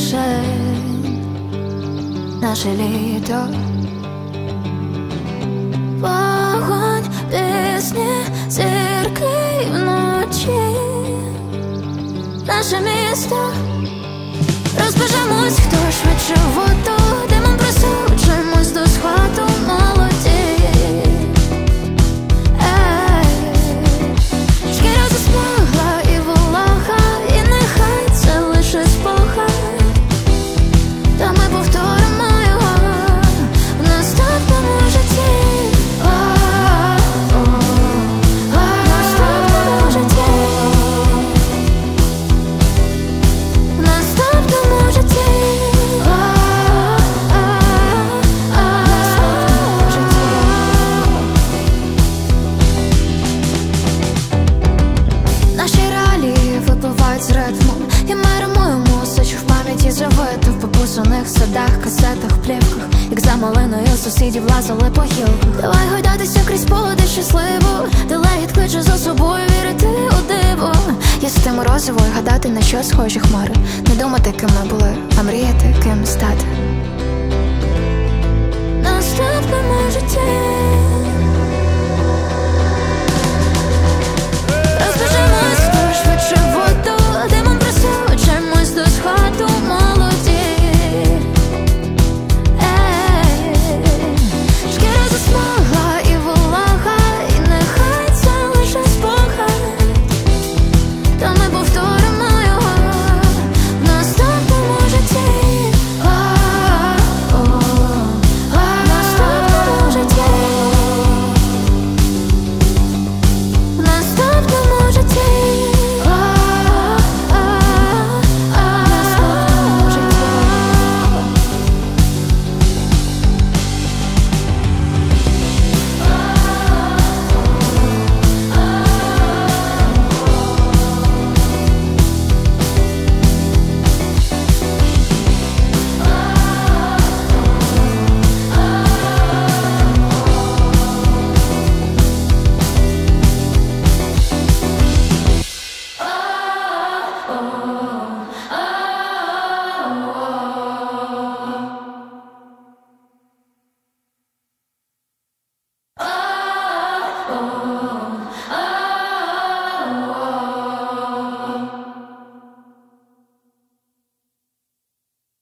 кишень, наше літо. Вогонь, пісні, зірки вночі, наше місто. Розбежимось, хто швидше в воду, димом присуджуємось до схвату молоді. Шкіра засмагла і волога, і нехай це лише спогад, та ми повторимо його в наступному житті. В наступному житті. В наступному житті. Наші реалії випливають з ритмом, і ми римуємо все, що в пам'яті живе. То в попусаних садах, касетах, плівках, як за малиною сусідів лазили по гілках. Давай гойдатися крізь поле щасливо, де легіт кличе за собою вірити у диво. Їсти морозиво і гадати, на що схожі хмари. Не думати, ким ми були, а мріяти, ким стати. В наступному житті.